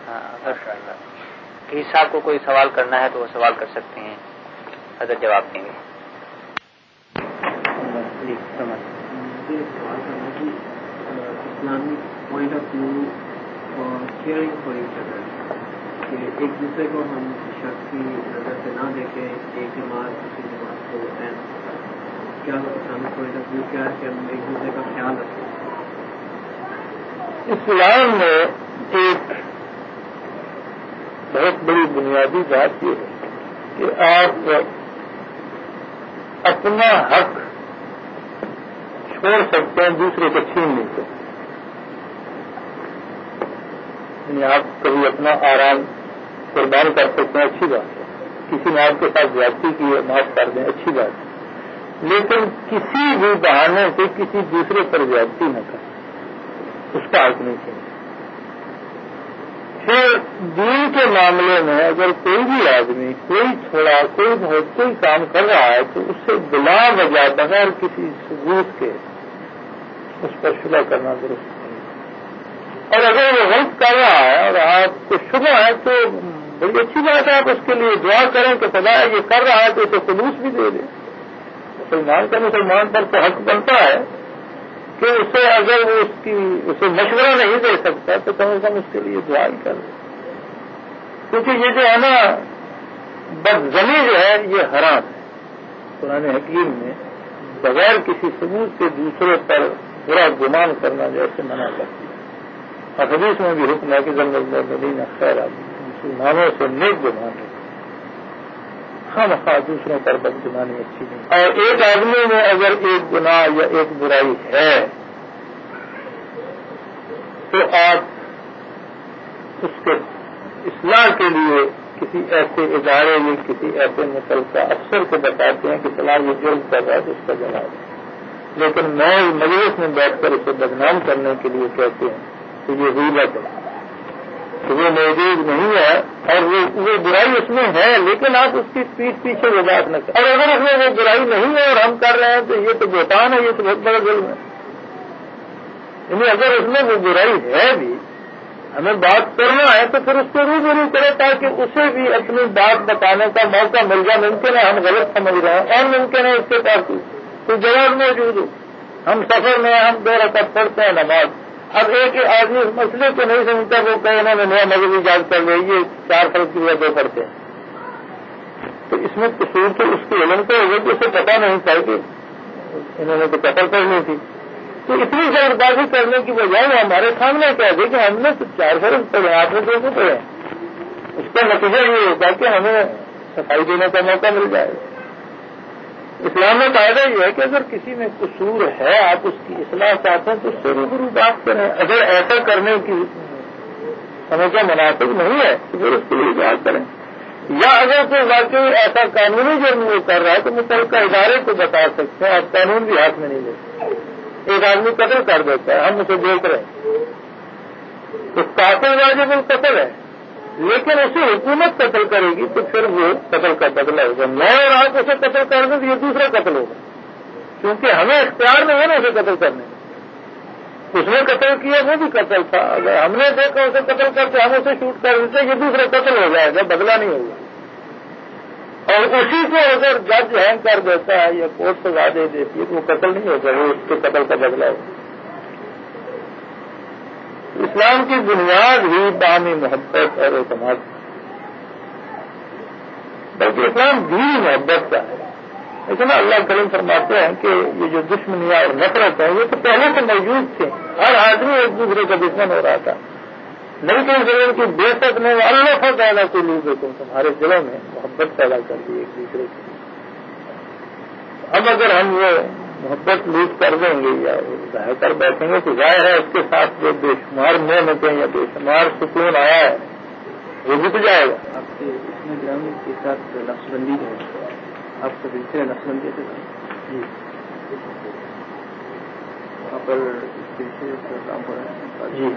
ہاں اگر کسی صاحب کو کوئی سوال کرنا ہے تو وہ سوال کر سکتے ہیں، حضرت جواب دیں گے. اسلامک پوائنٹ آف ویو اور کیئرنگ فار ایچ ادر، کہ ایک دوسرے کو ہم شخص کی نظر سے نہ دیکھیں، ایک جماعت دوسری جماعت کو. کیا اسلامک پوائنٹ آف ویو کیا ہے کہ ہم ایک دوسرے کا خیال رکھیں؟ اسلام میں ایک بہت بڑی بنیادی بات یہ ہے کہ آپ اپنا حق چھوڑ سکتے ہیں، دوسرے کو چھین نہیں سکتے. یعنی آپ کبھی اپنا آرام قربان کر سکتے ہیں، اچھی بات ہے. کسی نے آپ کے ساتھ زیادتی کی ہے، معاف کر دیں، اچھی بات ہے. لیکن کسی بھی بہانے سے کسی دوسرے پر زیادتی نہ کریں، اس کا حق نہیں چاہیے. پھر دین کے معاملے میں اگر کوئی بھی آدمی کوئی تھوڑا کوئی بہت کوئی کام کر رہا ہے تو اس سے بلا وجہ بغیر کسی ثبوت کے اس پر شبہ کرنا درست نہیں. اور اگر وہ غلط کر رہا ہے اور آپ کو شبہ ہے تو بڑی اچھی بات ہے، آپ اس کے لیے دعا کریں کہ خدا یہ کر رہا ہے تو اسے خلوص بھی دے دے. مسلمان پر تو حق بنتا ہے کہ اسے اگر وہ اسے مشورہ نہیں دے سکتا تو کم از کم اس کے لیے دعا ہی کر دے. کیونکہ یہ جو ہے نا بدزنی جو ہے یہ حرام ہے. قرآن حکیم نے بغیر کسی ثبوت کے دوسرے پر برا گمان کرنا جیسے منع کر دیا. اور حدیث میں بھی حکم ہے کہ زمین خیر مسلمانوں سے نیک گمان ہے، ہم دوسروں پر بدگمانی اچھی نہیں. اور ایک آدمی میں اگر ایک گناہ یا ایک برائی ہے تو آپ اس کے اصلاح کے لیے کسی ایسے ادارے یا کسی ایسے متعلقہ افسر کو بتاتے ہیں کہ فلاں یہ جرم کر رہا ہے تو اس کا جواب ہے. لیکن میں مجلس میں بیٹھ کر اسے بدنام کرنے کے لیے کہتے ہیں تو یہ غیبت ہے کہ وہ موجود نہیں ہے اور وہ برائی اس میں ہے، لیکن آپ اس کی پیٹھ پیچھے وضاحت نہ کریں. اور اگر اس میں وہ برائی نہیں ہے اور ہم کر رہے ہیں تو یہ تو بہتان ہے، یہ تو بہت بڑا ظلم ہے. یعنی اگر اس میں وہ برائی ہے بھی ہمیں بات کرنا ہے تو پھر اس کو روبرو کرے تاکہ اسے بھی اپنی بات بتانے کا موقع مل جائے. ممکن ہے ہم غلط سمجھ رہے ہیں اور ممکن ہے اس کے پاس کوئی جواب موجود ہو. ہم سفر میں ہم 2 رکعت پڑھتے ہیں نماز، اب ایک آدمی اس مسئلے کو نہیں سمجھتا، وہ کہ انہوں نے نیا مذہب ایجاد کر لیا، یہ 4 فرض کی وجہ 2 پڑھتے ہیں. تو اس میں قصور تو اس کے علم کو ہوگا کہ اسے پتا نہیں تھا کہ انہوں نے تو قتل کرنی تھی. تو اتنی جلد بازی کرنے کی بجائے وہ ہمارے سامنے کہہ دے کہ ہم نے تو 4 فرض پڑھے، آپ نے 2 پڑھے. اس کا نتیجہ یہ ہوگا کہ ہمیں صفائی دینے کا موقع مل جائے. اسلام میں قاعدہ یہ ہے کہ اگر کسی میں قصور ہے آپ اس کی اصلاح چاہتے ہیں تو اس سے روبرو بات کریں. اگر ایسا کرنے کی سمجھا مناسب نہیں ہے تو پھر اس کے لیے بات کریں. یا اگر کوئی واقعی ایسا قانونی جرم وہ کر رہا ہے تو متعلقہ ادارے کو بتا سکتے ہیں. آپ قانون بھی ہاتھ میں نہیں لیتے. ایک آدمی قتل کر دیتا ہے، ہم اسے دیکھ رہے ہیں تو قاتل واجب القتل ہے، لیکن اسے حکومت قتل کرے گی تو پھر وہ قتل کا بدلہ ہوگا. میں اور آپ اسے قتل کر دیں تو یہ دوسرا قتل ہوگا، کیونکہ ہمیں اختیار نہیں ہے نا اسے قتل کرنے. اس نے قتل کیا وہ بھی قتل تھا، اگر ہم نے دیکھا اسے قتل کرتے ہم اسے شوٹ کر دیتے یہ دوسرا قتل ہو جائے گا، بدلہ نہیں ہوگا. اور اسی کو اگر جج ہینگ کر دیتا ہے یا کورٹ سزا دے دیتی ہے تو وہ قتل نہیں ہوگا، وہ اس کے قتل کا بدلہ ہوگا. اسلام کی بنیاد ہی باہمی محبت اور اعتماد، بلکہ اسلام دین محبت کا ہے. لیکن اللہ کریم فرماتے ہیں کہ یہ جو دشمنیاں اور نفرت ہیں یہ تو پہلے سے موجود تھے، ہر آدمی ایک دوسرے کا دشمن ہو رہا تھا. نہیں کہ ضرور کی بے شک نے اللہ تعالیٰ کو لوگوں کو تمہارے دلوں میں محبت پیدا کر دی ایک دوسرے کی. اب اگر ہم وہ محبت لوٹ کر دیں گے یا ظاہر کر بیٹھیں گے تو ظاہر ہے اس کے ساتھ جو بے شمار نعمتیں یا بے شمار سکون آیا ہے وہ بھی تو جائے گا. آپ کے اس میں گرامی کے ساتھ نقش بندی ہے، آپ کو دوسرے نقش بندی سے جی وہاں پر کام ہو رہا ہے جی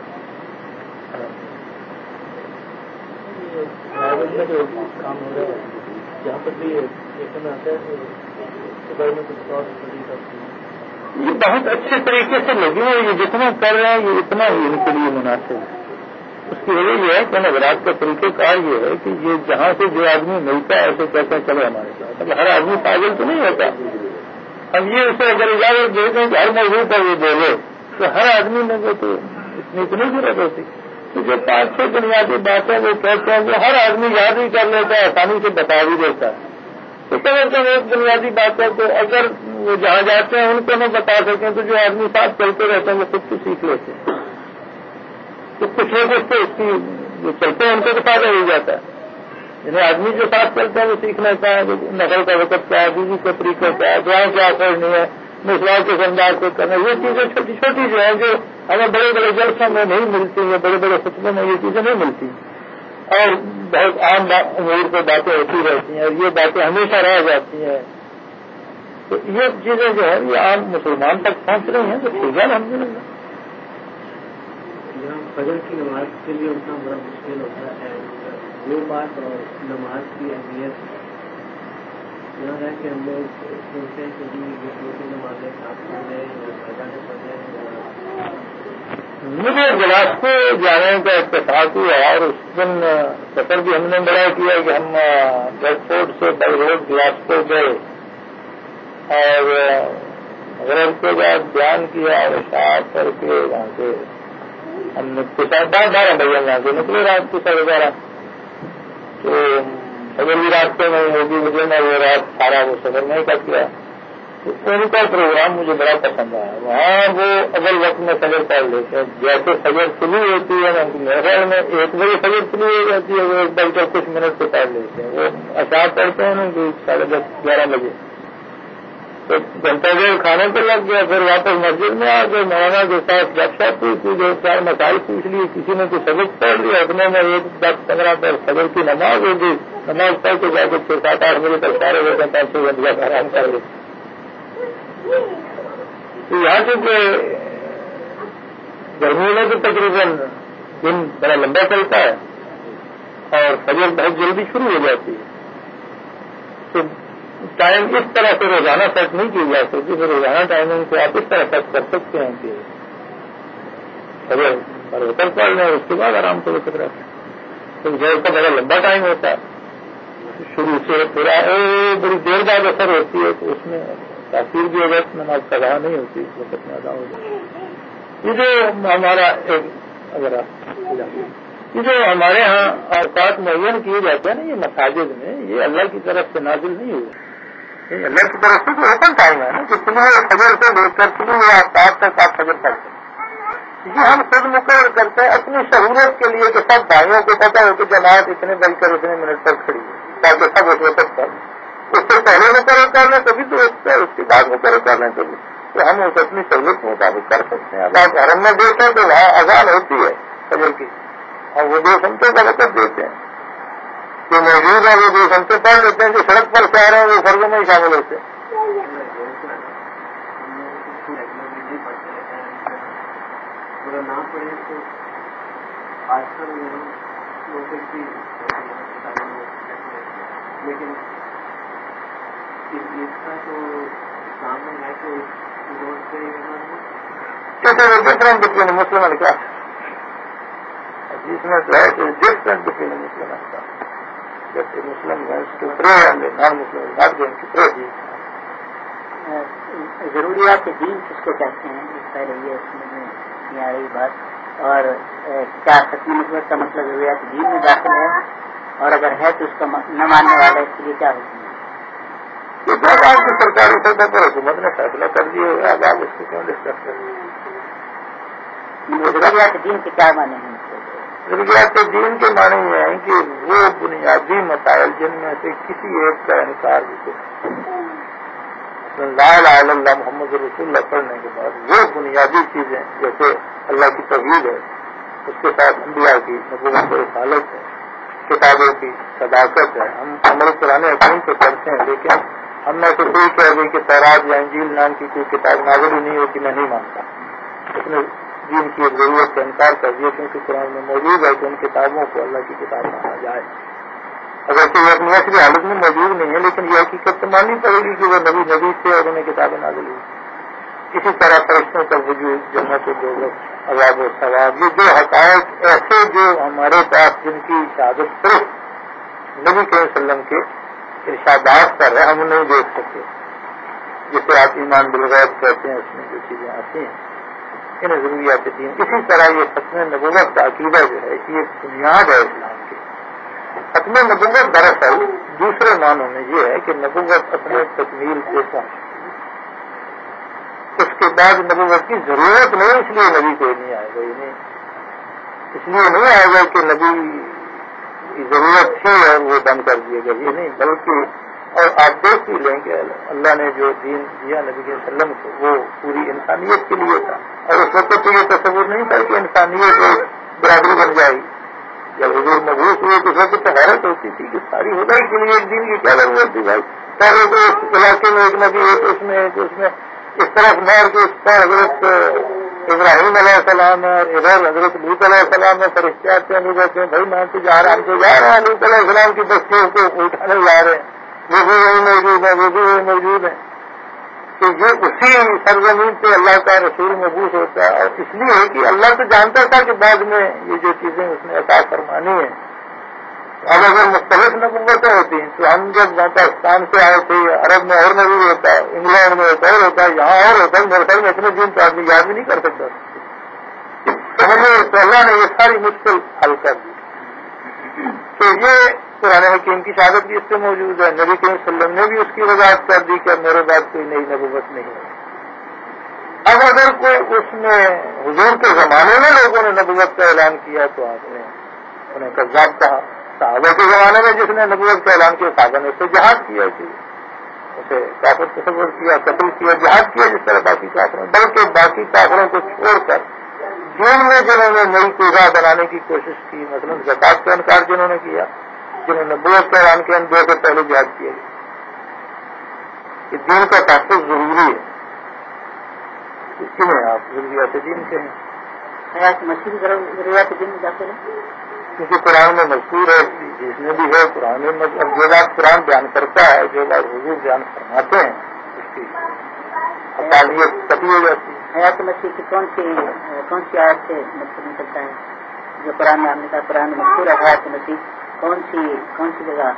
جو کام ہو رہا ہے جہاں پر بھی دیکھنے میں آتا ہے اس کے بارے میں کچھ اور یہ بہت اچھے طریقے سے لگے ہیں. یہ جتنا کر رہے ہیں یہ اتنا ہی ان کے لیے مناسب ہے. اس کی وجہ یہ ہے کہ نظرات کا طریقہ کار یہ ہے کہ یہ جہاں سے جو آدمی ملتا ہے ایسے کہتے ہیں چلو ہمارے ساتھ. اب ہر آدمی پاگل تو نہیں ہوتا. اب یہ اسے اگر اجازت دیتے ہیں کہ ہر موضوع پر یہ بولے تو ہر آدمی میں تو اتنی ضرورت ہوتی. تو جو 5-6 بنیادی باتیں وہ کہتے ہیں وہ ہر آدمی یاد ہی کر لیتا ہے, آسانی سے بتا بھی دیتا ہے. تو کیا کرتے ہیں ایک بنیادی بات ہے تو اگر وہ جہاں جاتے ہیں ان کو نہ بتا سکیں تو جو آدمی ساتھ چلتے رہتے ہیں وہ خود کو سیکھ لیتے ہیں. تو کچھ لوگ اس کو اس کی جو چلتے ہیں ان کو تو فائدہ ہو جاتا ہے. یعنی آدمی جو ساتھ چلتے ہیں وہ سیکھ لیتا ہے نقل کا وقت کیا ہے, بیوی کا طریقہ کیا ہے, دعائیں کیا کرنی ہے, مسواک کے انداز کو کرنا ہے. یہ چیزیں چھوٹی چھوٹی جو ہیں جو ہمیں بڑے بڑے جلسوں میں نہیں ملتی ہیں, بڑے بڑے خطبوں میں یہ چیزیں نہیں ملتی اور بہت عام امور پہ باتیں ہوتی رہتی ہیں اور یہ باتیں ہمیشہ رہ جاتی ہیں. تو یہ چیزیں جو ہے یہ عام مسلمان تک پہنچ رہی ہیں تو ٹھیک ہے الحمدللہ. یہاں فجر کی نماز کے لیے اتنا بڑا مشکل ہوتا ہے وہ بات اور نماز کی اہمیت یہاں ہے کہ ہم لوگ سوچتے ہیں کہ دو تین نمازیں ساتھ پڑھ لیں یا فجر سے پڑھ لیں. مجھے گلاسکو جانے کا اتفاق ہوا اور اس دن سفر بھی ہم نے بڑا کیا کہ ہم ایئرپورٹ سے بائی روڈ گلاسکو گئے اور غرب کے بعد بیان کیا اور اشاعت کر کے وہاں سے ہم نے 12 بجے یہاں سے نکلے رات کو 12:30. تو اگر بھی راستے میں ہوگی مجھے میں وہ رات سارا وہ سفر میں کٹ گیا. تو ان کا پروگرام مجھے بڑا پسند آیا. وہاں وہ اول وقت میں فجر پڑھ لیتے ہیں جیسے فجر شروع ہوتی ہے میرے خیال میں 1 بجے فجر شروع ہو جاتی ہے وہ 1 بج کر کچھ منٹ سے پڑھ لیتے ہیں. وہ اشعار پڑھتے ہیں نا 10:30-11 بجے. تو گھنٹہ دیر کھانے پہ لگ گیا, پھر واپس مسجد میں آ گئے, مولانا کے ساتھ گپ شپ ہوئی, 2-4 مسائل پوچھ لیے, کسی نے کچھ سبق پڑھ لیا, اتنے میں 10-15 پر فجر کی نماز ہو گئی. نماز پڑھ کے جا کے 6-7-8 بجے تک سارے ہو گئے, 5-6 گھنٹے کا آرام کر لیتے. تو یہاں سے کہ گرمیوں میں تو تقریباً دن بڑا لمبا چلتا ہے اور فجر بہت جلدی شروع ہو جاتی ہے. تو ٹائم اس طرح سے روزانہ سیٹ نہیں کی جا سکتی. پھر روزانہ ٹائمنگ کو آپ اس طرح سیٹ کر سکتے ہیں کہ فجر پر ہوٹل پڑھ لیں اس کے بعد آرام سے وقت رہتے ہیں. تو فجر کا بڑا لمبا ٹائم ہوتا ہے, شروع سے پورا بڑی دیر بعد اثر ہوتی ہے. تو اس میں تاثیر بھی اگر نماز قضا نہیں ہوتی اس وقت میں ادا ہو جاتی ہے. یہ جو ہمارا یہ جو ہمارے ہاں اوقات معین کیے جاتے ہیں نا یہ مساجد میں, یہ اللہ کی طرف سے نازل نہیں ہوئے. اللہ کی طرف سے جو اوپن ٹائم ہے نا کہ صبح فجر سے لے کر صبح یا رات تک آپ فجر پڑھتے ہیں. یہ ہم خود مقرر کرتے ہیں اپنی سہولت کے لیے کہ سب بھائیوں کو پتہ ہو کہ جماعت اتنے بج کر اتنے منٹ پر کھڑی ہے تاکہ سب اس وقت پر اس سے پہلے مقرر کر لیں کبھی تو اس کے بعد مقرر کر لیں کبھی. تو ہم اسے اپنی سہولت کے مطابق کر سکتے ہیں. اب آپ حرم میں دیکھیں تو وہاں اذان ہوتی ہے فجر کی اور وہ 2 گھنٹے کا وقت دیتے ہیں. جو موجود ہے وہ 2 گھنٹے پڑھ لیتے ہیں, جو سڑک پر سے آ رہے ہیں وہ فرضوں میں ہی شامل ہوتے ہیں. نہ پڑھے تو آج کل لیکن اس کا تو سامنے ہے تو ڈفرنٹ بٹوین مسلم اینڈ کافر. جس میں جو ہے ڈفرنٹ بٹوین مسلم اینڈ کافر. جیسے Muslim to pray and non Muslim not going to pray. ضروریات دین کس کو کہتے ہیں پہلے یہ سمجھ میں نہیں آ رہی بات. اور کیا ختم نسبت کا مطلب ضروریات دین میں داخل ہے اور اگر ہے تو اس کا نہ ماننے والا اس کے لیے کیا ہوتی ہے؟ یہ بات آپ کی سرکاری سطح پر حکومت نے فیصلہ کر دیا ہے. اب آپ اس کو کیوں ڈسکس کریں؟ ضروریات دین کے کیا معنی ہیں؟ ضروریات دین کے معنی یہ ہیں کہ وہ بنیادی مسائل جن میں سے کسی ایک کا انکار بھی لا الہ الا اللہ محمد رسول اللہ پڑھنے کے بعد وہ بنیادی چیزیں جیسے اللہ کی توحید ہے, اس کے ساتھ انبیاء کی نبوت و رسالت ہے, کتابوں کی صداقت ہے. ہم عمل قرآن حکیم پہ کرتے ہیں لیکن ہم میں سے کوئی کہہ دیں کہ تورات یا انجیل نام کی کوئی کتاب نازل ہی نہیں ہوتی, میں نہیں مانتا. اس نے دین کی ضرورت کا انکار کر دیا کیونکہ قرآن میں موجود ہے کہ ان کتابوں کو اللہ کی کتاب مانا جائے. اگر کوئی اپنی اصلی حالت میں موجود نہیں ہے لیکن یہ حقیقت تو ماننی پڑے گی کہ وہ نبی سے اور انہیں کتابیں نازل ہوئی. اسی طرح فرشتوں کا وجود، جنت و دوزخ، عذاب و ثواب، یہ دو حقائق ایسے جو ہمارے پاس جن کی شہادت صرف نبی کریم صلی اللہ علیہ وسلم کے ارشادات پر ہے، ہم نہیں دیکھ سکتے. جسے آپ ایمان بالغیب کہتے ہیں، اس میں جو چیزیں آتی ہیں انہیں ضروریات دین. اسی طرح یہ ختم نبوت کا عقیدہ جو ہے یہ بنیاد ہے اسلام کی. ختم نبوت دراصل دوسرے معنوں میں یہ ہے کہ نبوت اپنے تکمیل کو پہنچ، اس کے بعد نبوت کی ضرورت نہیں، اس لیے نبی کوئی نہیں آئے گا. نہیں اس لیے نہیں آئے گا کہ نبی کی ضرورت تھی اور وہ بند کر دیے گا، یہ نہیں، بلکہ اور آپ دیکھ ہی لیں کہ اللہ نے جو دین دیا نبی صلی اللہ علیہ وسلم کو وہ پوری انسانیت کے لیے تھا. اور اس وقت تو یہ تصور نہیں تھا کہ انسانیت برادری بن جائے گی. جب حضور مبعوث ہوئے تو اس وقت تو حیرت ہوتی تھی کہ ساری خدائی کے لیے ایک دین کی کیا ضرورت تھی بھائی. پہلے تو اس علاقے میں ایک نبی ہے تو اس میں اس طرف نہر کے اس پر حضرت ابراہیم علیہ السلام ہے، ادھر حضرت لوط علیہ السلام ہے. فرشتے آتے ہیں لوگ کہتے ہیں بھائی میں تو جا رہا ہوں، تو جا رہے ہیں لوط علیہ السلام کی بستیوں کو اٹھانے جا رہے ہیں، وہ بھی وہی موجود ہے، وہ بھی وہی موجود ہے. تو یہ اسی سرزمین پہ اللہ کا رسول مبعوث ہوتا ہے. اور اس لیے کہ اللہ تو جانتا تھا کہ بعد میں یہ جو چیزیں اس نے عطا فرمانی ہیں. اب اگر مختلف نبوتیں ہوتی ہیں تو ہم جب پاکستان سے آئے تھے، عرب میں اور نبی ہوتا ہے، انگلینڈ میں ایک اور ہوتا ہے، یہاں اور ہوتا ہے، میرے خیال میں اتنے دن تو آدمی یاد بھی نہیں کر سکتا. تو اللہ نے یہ ساری مشکل حل کر دی. تو یہ قرآن حکیم کی شہادت بھی اس سے موجود ہے. نبی کریم صلی اللہ علیہ وسلم نے بھی اس کی وضاحت کر دی کہ میرے بعد کوئی نئی نبوت نہیں ہے. اب اگر کوئی اس میں حضور کے زمانے میں لوگوں نے نبوت کا اعلان کیا تو آپ نے انہیں کذاب کہا. صحابہ کے زمانے میں جس نے نبوت کا اعلان کیا صحابہ نے اس سے جہاد کیا، اسے کافر تصور کیا، قتل کیا، جہاد کیا جس طرح باقی کافروں، بلکہ باقی کافروں کو چھوڑ کر دین میں جنہوں نے نئی کوئی راہ بنانے کی کوشش کی، مثلاً زکات کا انکار جنہوں نے کیا، جنہوں نے نبوت کا اعلان کیا، ان دو سے پہلے جہاد کیا گیا کہ دین کا تحفظ ضروری ہے. اس میں آپ ضروریات دین کے ہیں، حیات مسیح ضروریات دین میں داخل ہے کیونکہ قرآن میں مذکور ہے، جس میں بھی ہے قرآن میں مطلب جو بات قرآن بیان کرتا ہے، جو بات حضور بیان فرماتے ہیں، اس کی حقانیت قطعی ہو جاتی ہے. حیات مسیح کی کون سی آیت سے مطلب نکلتا ہے جو قرآن میں ہم نے کہا قرآن میں مذکور ہے حیات مسیح کون سی جگہ؟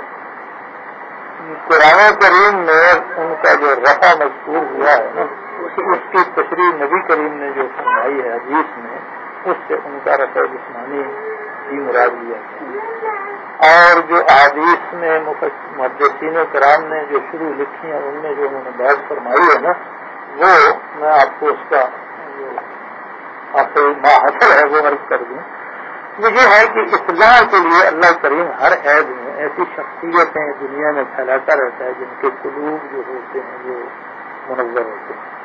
قرآن کریم میں ان کا جو رفع مذکور ہوا ہے نا، اس کی تشریح نبی کریم نے جو فرمائی ہے حدیث میں، اس سے ان کا رفع جسمانی ہی مراد لیا گیا. اور جو احادیث میں محدثین کرام نے جو شروع لکھی ہیں ان میں جو انہوں نے بحث فرمائی ہے نا، وہ میں آپ کو اس کا جو آخری حاصل ہے وہ عرض کر دوں. وہ یہ ہے کہ اصلاح کے لیے اللہ کریم ہر عیب میں ایسی شخصیتیں دنیا میں پھیلاتا رہتا ہے جن کے قلوب جو ہوتے ہیں وہ منور ہوتے ہیں.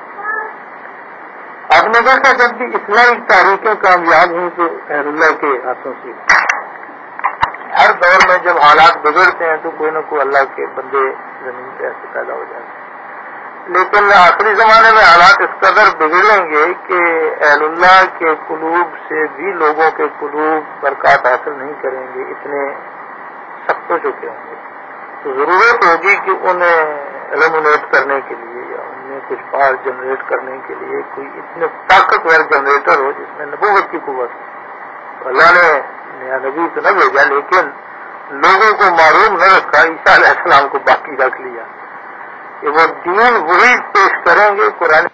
آپ نے دیکھا جب بھی اسلامی تاریخیں کامیاب ہوئی تو اہل اللہ کے ہاتھوں سے. ہر دور میں جب حالات بگڑتے ہیں تو کوئی نہ کوئی اللہ کے بندے زمین پہ ایسے پیدا ہو جاتے ہیں. لیکن آخری زمانے میں حالات اس قدر بگڑیں گے کہ اہل اللہ کے قلوب سے بھی لوگوں کے قلوب برکات حاصل نہیں کریں گے، اتنے سخت ہو چکے ہوں گے. تو ضرورت ہوگی کہ انہیں ایلیمنیٹ کرنے کے لیے یا ان میں کچھ پاور جنریٹ کرنے کے لیے کوئی اتنے طاقتور جنریٹر ہو جس میں نبوت کی قوت ہو. تو اللہ نے نیا نبی تو نہ بھیجا لیکن لوگوں کو معلوم نہ رکھا، عیسیٰ علیہ السلام کو باقی رکھ لیا کہ وہ دین وہی پیش کریں گے قرآن